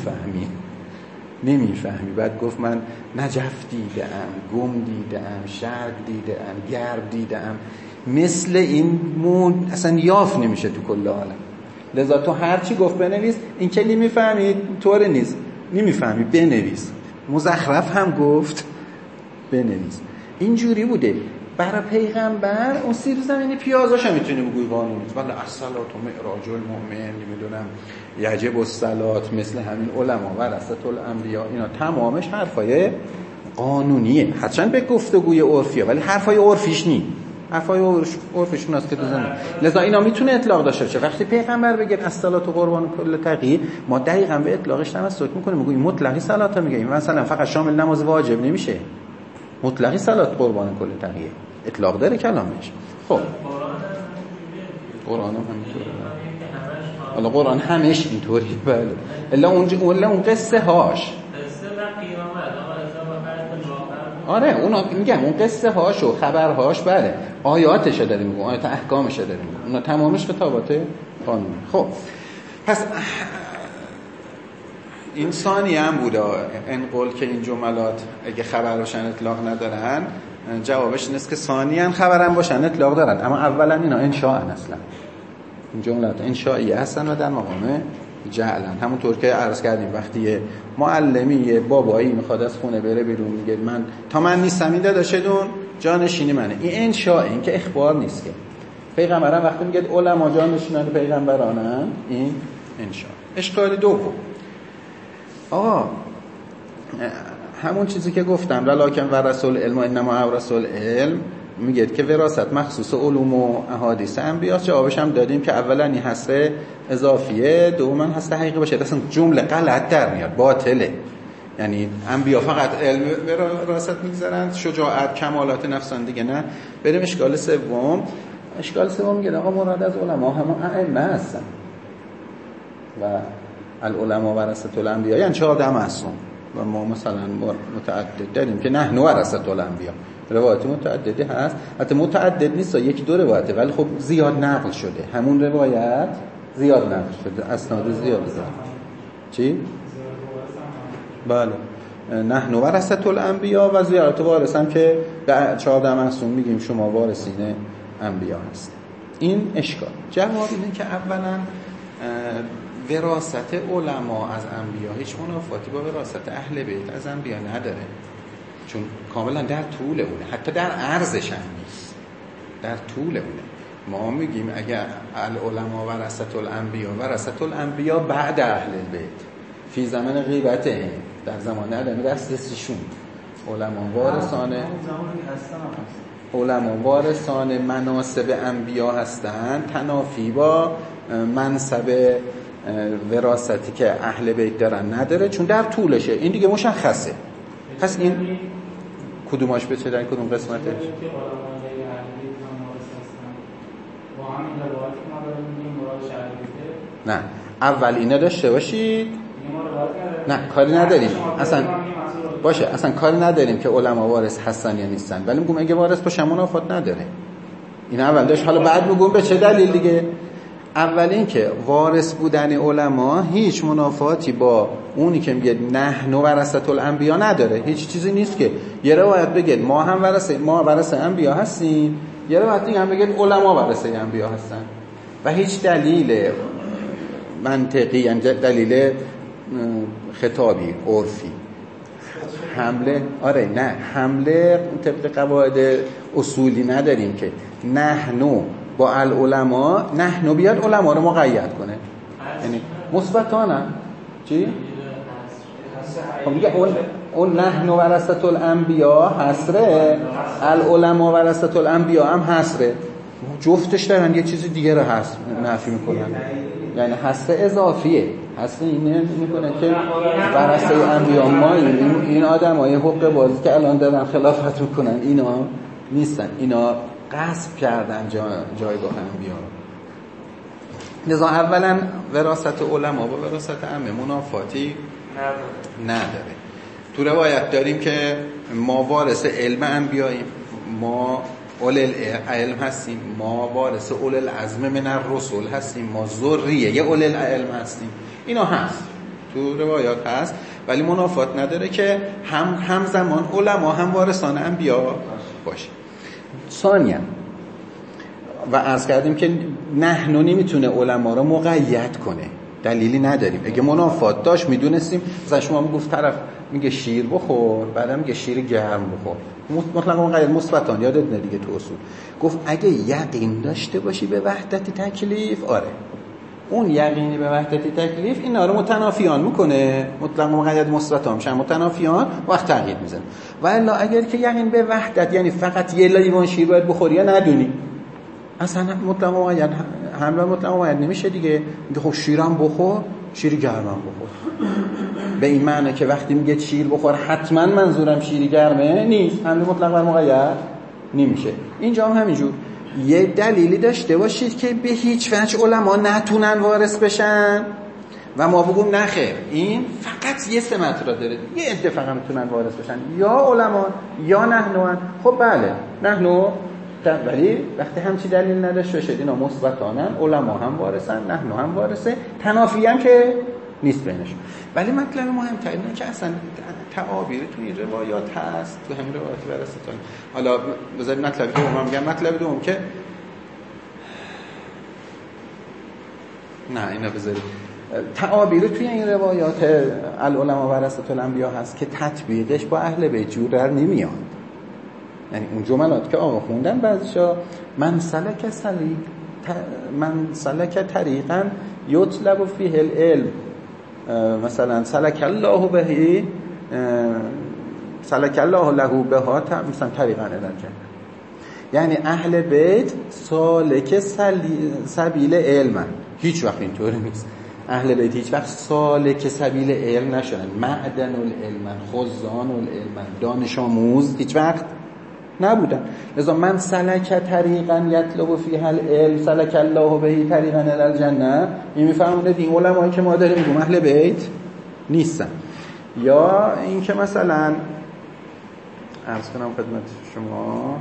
نمیفهمی. بعد گفت من نجف دیدم، گم دیدم، شرق دیدم، گرد دیدم، مثل این اصلا یاف نمیشه تو کل عالم. لذا تو هر چی گفت بنویس، این که نمیفهمی طور نیست، نمیفهمی بنویس، مزخرف هم گفت بنویس. اینجوری بوده. برای پیغمبر اون سیر زمینی پیازاشو میتونی بگوی قانونیت، ولی الصلات و معراج المؤمن، نمیدونم یجب الصلات، مثل همین علما ورثه الانبیا، اینا تمامش حرفای قانونیه، هرچند به گفتگوی عرفیه ولی حرفای عرفیش نی، حرفای عرفیشون است که تو زندگی. لذا اینا میتونه اطلاق داشته باشه. وقتی پیغمبر بگه الصلات و قربان کل تقی، ما دقیقاً به اطلاقش تمسک میکنیم، میگیم مطلقی صلات میگه، مثلا فقط شامل نماز واجب نمیشه، مطلقی صلات قربان کل تقیه، اطلاق داره کلامش. خب قرآن هم همینطوره، حالا قرآن همش اینطوری، بله، الا اون قصه هاش، آره اونا میگم اون قصه هاش و خبرهاش، بله، آیاتش داره میگم، آیات احکامش داره میگم، اونا تمامش خطابات قانونی. خب پس انسانی هم بوده این قول که این جملات اگه خبر باشن اطلاق ندارن، جوابش این است که ثانیاً خبرم باشن اطلاق دارن، اما اولا اینا انشاءن، اصلا این جملات انشائیه هستن و در مقام جعلن. همونطور که عرض کردیم وقتی معلمی یه بابایی میخواد از خونه بره بیرون، میگه من تا من نیستم این داداشتون جانشینی منه، این انشاء، این که اخبار نیست. که پیغمبران وقتی میگه علما جانشینان پیغمبرانن، این انشاء. اشکال دوم، آقا همون چیزی که گفتم ولکن ورثل علم و انما اورث العلم، میگه که وراثت مخصوص علوم و احادیث انبیاء. جوابش هم دادیم که اولا این حصر اضافیه، دوما حصر حقیقی باشه. اصلا جمله غلط در میاد، باطله. یعنی انبیاء فقط علم وراثت میگذارن، شجاعت، کمالات نفسان دیگه نه. بریم اشکال سوم. اشکال سوم میگه آقا مراد از علما همون ائمه هستن و العلماء ورثه الانبیاء، یعنی 14 معصوم. و ما مثلا متعدد داریم که نحن ورثه الانبیاء، روایت متعددی هست، حتی متعدد نیست، یکی دو روایته ولی خب زیاد نقل شده، همون روایت زیاد نقل شده، اسناد زیاد داره. چی؟ بله، نحن ورثه الانبیاء و زیارت وارث هم که به 14 معصوم میگیم شما وارثین انبیاء هست. این اشکال. جواب اینه که اولا وراثت علما از انبیا هیچ منافاتی با وراثت اهل بیت از انبیا نداره، چون کاملا در طول اونه، حتی در عرضش هم نیست، در طول اونه. ما میگیم اگر العلماء ورثه الانبیا بعد اهل بیت فی زمان غیبته، در زمان عدم دسترسیشون، علما وارثان مناصب انبیا هستند، تنافی با منصب وراثتی که اهل بیت دارن نداره، چون در طولشه. این دیگه مشخصه. پس این کدوماش بچه در کدوم قسمتش؟ نه، اول اینه داشته باشید. نه کاری نداریم اصلا، باشه اصلا کاری نداریم که علما وارث هستن یا نیستن، ولی میگم اگه وارث باشه منافات نداره. این اول داشت، حالا بعد میگم به چه دلیل دیگه. اولین که وارث بودن علما هیچ منافاتی با اونی که میگه نحن ورثة الانبیا نداره. هیچ چیزی نیست که یه روایت بگه ما ورثه انبیا هستیم، یه روایت دیگه هم بگه علما ورثه انبیا هستن و هیچ دلیل منطقی، یعنی دلیل خطابی عرفی حمله طبق قواعد اصولی نداریم که نحنو با العلماء نحنو بیاد علما رو مقید کنه، یعنی مثبتانه چی؟ خب میگه اون نحنو ورثة الانبیا حسره، العلماء ورثة الانبیا هم حسره، جفتش دارن یه چیز دیگه رو حذف نفی میکنن، یعنی حسره اضافیه. حسره اینه میکنه که ورثه انبیا ما این آدمای حق بازی که الان دارن خلافت میکنن اینا نیستن، اینا غصب کردن جایگاه انبیا رو. لذا اولا وراثت علما با وراثت عامه منافاتی نداره. تو روایت داریم که ما وارث علم انبیاییم، ما اول العلم هستیم، ما وارث اول العزم من الرسل هستیم، ما ذریه اول العلم هستیم. اینا هست تو روایات هست، ولی منافات نداره که همزمان علما هم وارثان انبیا باشه. ثانیاً و عرض کردیم که نحنو نمیتونه علما رو مقید کنه، دلیلی نداریم. اگه منافات داشت میدونستیم، مثلا شما میگفت طرف میگه شیر بخور، بعدم میگه شیر گرم بخور، مطلقاً مقید مثبتان. یادت نه دیگه تو اصول گفت اگه یقین داشته باشی به وحدت تکلیف، آره اون یقینی به وحدت تکلیف اینا رو متنافیان میکنه، مطلق مقید مثبتان میشن متنافیان، وقت تغییر میزنه. و الا اگر که یقین به وحدت یعنی فقط یه لیوان شیر باید بخوری یا ندونی، اصلا مطلق مقید حمله مطلق مقید نمیشه دیگه. خب شیرم بخور، شیر گرمم بخور، به این معنی که وقتی میگه شیر بخور حتما منظورم شیر گرمه نیست، حمله مطلق بر مقید نمیشه. اینجا هم همینجور یه دلیلی داشته باشید که به هیچ وجه علما نتونن وارث بشن و ما بگیم نخیر این فقط یه سمت را داره، یه عده فقط میتونن وارث بشن، یا علما یا نحنوان. خب بله نحنو، ولی وقتی همچی دلیل نداشته باشید اینا مثبتانن، علما هم وارثن، نحنو هم وارثه، تنافی هم که نیست بینشون. ولی مطلب مهمتر اینه که اصلا تعابیر تو این روایات هست، تو همین روایات ورثتان. حالا بذارید مطلب دوم میگم. مطلب دوم که نه اینا بذارید تعابیر توی این روایات العلماء ورثة الانبیا هست که تطبیقش با اهل بیت جور در نمیاد. یعنی اون جملات که آقا خوندن بعضیشا من سلک طریقا یطلب فیه العلم، مثلا سلک الله به سلک الله له بها مثلا طریقا الجنه، یعنی اهل بیت سالک سبیل علم. هیچ وقت اینطوری نیست. اهل بیت هیچ وقت سالک سبیل علم نشدن، معدن العلم، خزان العلم، دانش آموز هیچ وقت نبودن. لذا من سلک طریقا یطلب فیه العلم سلک الله به طریقا الی الجنه، این میفهمونه این علمایی که ما داریم میگیم اهل بیت نیستن. یا این که مثلا عرض کنم خدمت شما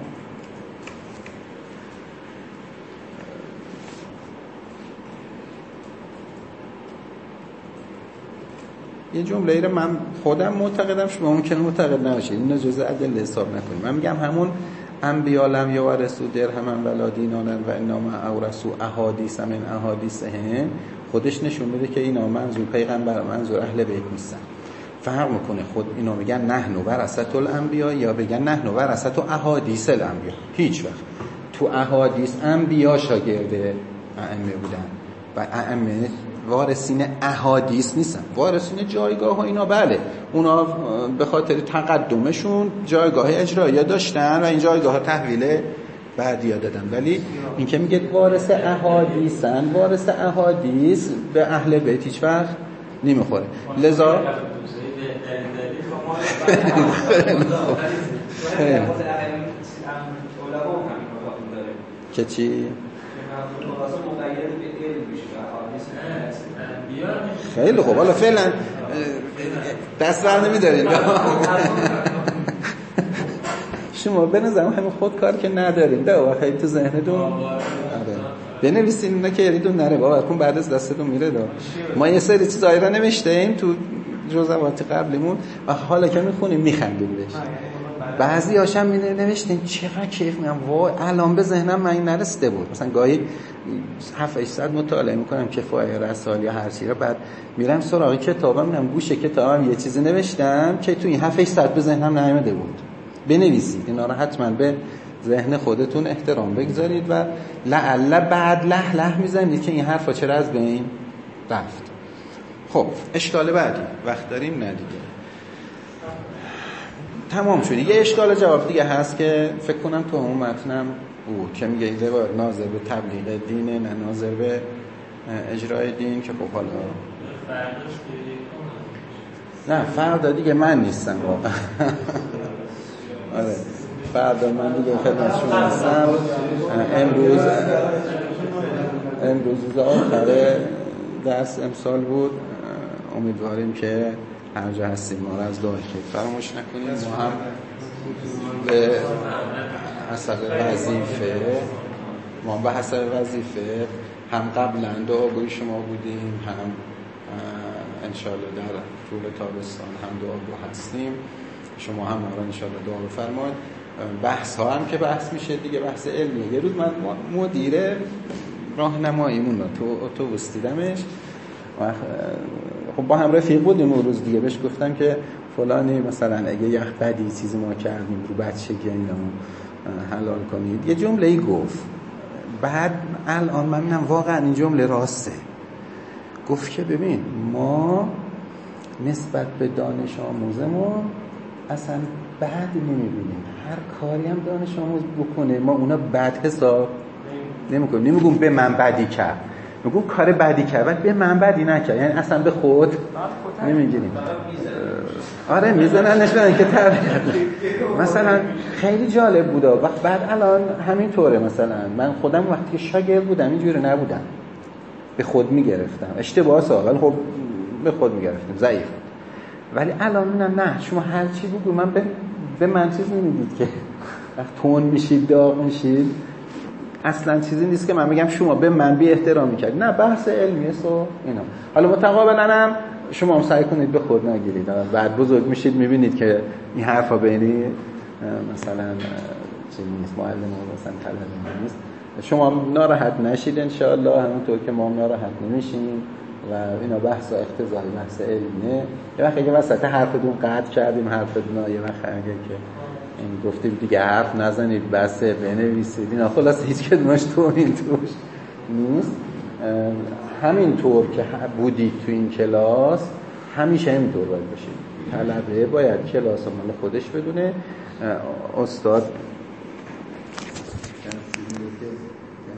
یه جمله رو من خودم معتقدم، شما ممکنه معتقد نباشید، اینو جزء ادله حساب نکنید. من میگم همون انبیا لم یورثوا درهما ولا دینارا و انما اورثوا احادیث من احادیثهم، خودش نشون میده که اینا منظور پیغمبر منظور اهل بیت نیستن. فرق میکنه خود اینا میگن نحن ورثة الانبیا یا بگن نحن ورثة احادیث الانبیا. هیچ وقت تو احادیث انبیا شاگرد ائمه بودن و ائمه وارثین احادیث نیستن، وارثین جایگاه ها اینا بله، اونا به خاطر تقدمشون جایگاه اجرایی داشتن و این جایگاه ها تحویل بعدیا دادن. ولی این که میگه وارث احادیثن، وارث احادیث به اهل بیت هیچ وقت نمیخوره. لذا که چی؟ خیلی خوب، حالا فعلا دست بر نمیدارین شما به نظرم همین خود کار که ندارین ده و خیلی تو ذهنتون بنویسین اینا که یادتون نره باورکن بعد از دستتون میره دا. ما یه سری چیزایی را نوشتیم تو جزوات قبلیمون و حالا که میخونیم میخندیم بهش. بعضی هاشم نوشتیم چقدر کیف میگم وای الان به ذهنم من این نرسیده بود. مثلا گاهی 7-8 مطالعه میکنم کفایه رسال یا هر چی رو، بعد میرم سراغ کتابم میرم گوشه کتابم یه چیزی نوشتم که تو این 7-8 به ذهنم نیامده بود. بنویسید اینا رو حتما، به ذهن خودتون احترام بگذارید و لعل بعد له میزنید که این حرفا چرا از بین رفت. خب اشکال بعدی وقت داریم؟ نه دیگه تمام شد. یه اشکال جواب دیگه هست که فکر کنم تو اون متنم بود که میگه ایده ناظر به تبلیغ دینه نه ناظر به اجرای دین، که خب حالا نه فردا دیگه من نیستم واقعا. آره فردا من دیگه خدمت شما هستم. امروز آخر درس امسال بود. امیدواریم که هر جا هستیم ما را از دعای خیر فراموش نکنیم. ما هم به حسب وظیفه هم قبلا دعاگوی شما بودیم، هم انشالله در طول تابستان هم دعاگو هستیم. شما هم ما را انشالله دعا بفرمایید. بحث ها هم که بحث میشه دیگه بحث علمیه. یه روز من مدیر راهنماییمون رو تو اتوبوس دیدمش، خب با هم رفیق بودیم اون روز دیگه، بهش گفتم که فلانی مثلا اگه یه بدی چیزی ما کردیم رو بچگی اینا حلال کنید. یه جمله ای گفت، بعد الان من میگم واقعا این جمله راسته. گفت که ببین ما نسبت به دانش آموزمون اصلا بد نمیبینیم، هر کاری هم دانش آموز بکنه ما اونا بد حساب نمیکنیم. نمیگم به من بدی کرد، میگم کار بدی کرد ولی به من بدی نکرد، یعنی اصلا به خود نمیگیریم. آره میزنن نشونن که مثلا خیلی جالب بوده. وقت بعد الان همین طوره. مثلا من خودم وقتی که شاگرد بودم اینجوری نبودم، به خود میگرفتم اشتباه سا، ولی خب به خود میگرفتم ضعیف. ولی الان نه شما هر چی بگو من به من چیز نمیدید که وقت تون میشید داغ میشید. اصلا چیزی نیست که من بگم شما به من بی احترامی کردید، نه بحث علمیه سو اینا. حالا متقابلا هم شما هم سعی کنید به خود نگیرید، بعد بزرگ میشید میبینید که این حرفا بینی مثلا چی نیست، معلم مثلا طلبه نیست. شما ناراحت نشید ان شاء الله، همونطور که ما ناراحت نمیشیم و اینا بحث اقتضایی بحث علمیه. یه وقتی که وسط حرفتون قطع کردیم حرفتون، یه وقت اگه که این گفتیم دیگه حرف نزنید بسه بنویسید اینا، خلاص هیچ کدومش تو این توش نیست. همین طور که بودید تو این کلاس همیشه همینطور باید باشید. طلبه باید کلاس مال خودش بدونه، استاد